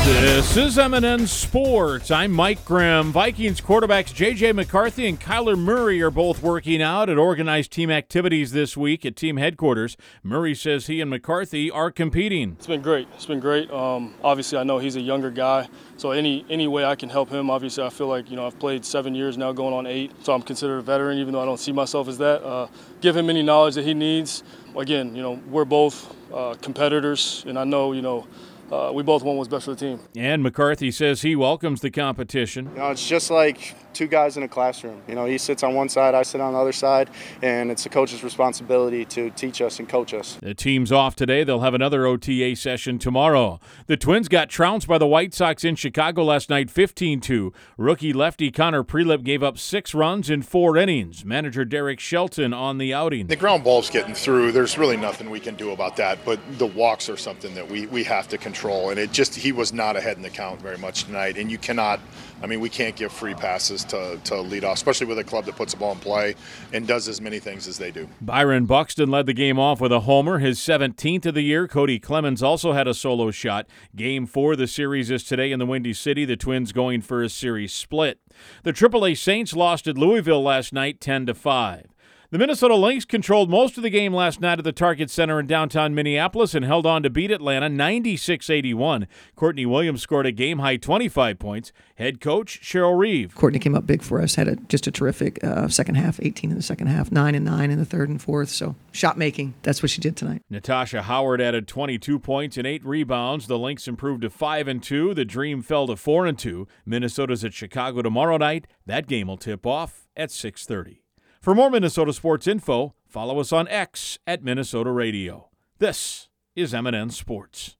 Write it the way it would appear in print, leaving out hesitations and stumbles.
This is M&N Sports. I'm Mike Grimm. Vikings quarterbacks J.J. McCarthy and Kyler Murray are both working out at organized team activities this week at team headquarters. Murray says he and McCarthy are competing. It's been great. Obviously, I know he's a younger guy, so any way I can help him. Obviously, I feel like I've played 7 years now, going on 8, so I'm considered a veteran, even though I don't see myself as that. Give him any knowledge that he needs. Again, we're both competitors, and I know we both want what's best for the team. And McCarthy says he welcomes the competition. It's just like two guys in a classroom. He sits on one side, I sit on the other side, and it's the coach's responsibility to teach us and coach us. The team's off today. They'll have another OTA session tomorrow. The Twins got trounced by the White Sox in Chicago last night, 15-2. Rookie lefty Connor Prelip gave up 6 runs in 4 innings. Manager Derek Shelton on the outing. The ground ball's getting through. There's really nothing we can do about that, but the walks are something that we have to control, and he was not ahead in the count very much tonight, and we can't give free passes to lead off, especially with a club that puts the ball in play and does as many things as they do. Byron Buxton led the game off with a homer, his 17th of the year. Cody Clemens also had a solo shot. Game 4 of the series is today in the Windy City. The Twins going for a series split. The AAA Saints lost at Louisville last night 10-5. The Minnesota Lynx controlled most of the game last night at the Target Center in downtown Minneapolis and held on to beat Atlanta 96-81. Courtney Williams scored a game-high 25 points. Head coach Cheryl Reeve. Courtney came up big for us, had just a terrific second half, 18 in the second half, 9 and 9 in the third and fourth. So shot making, that's what she did tonight. Natasha Howard added 22 points and 8 rebounds. The Lynx improved to 5-2. The Dream fell to 4-2. Minnesota's at Chicago tomorrow night. That game will tip off at 6:30. For more Minnesota sports info, follow us on X at Minnesota Radio. This is M&N Sports.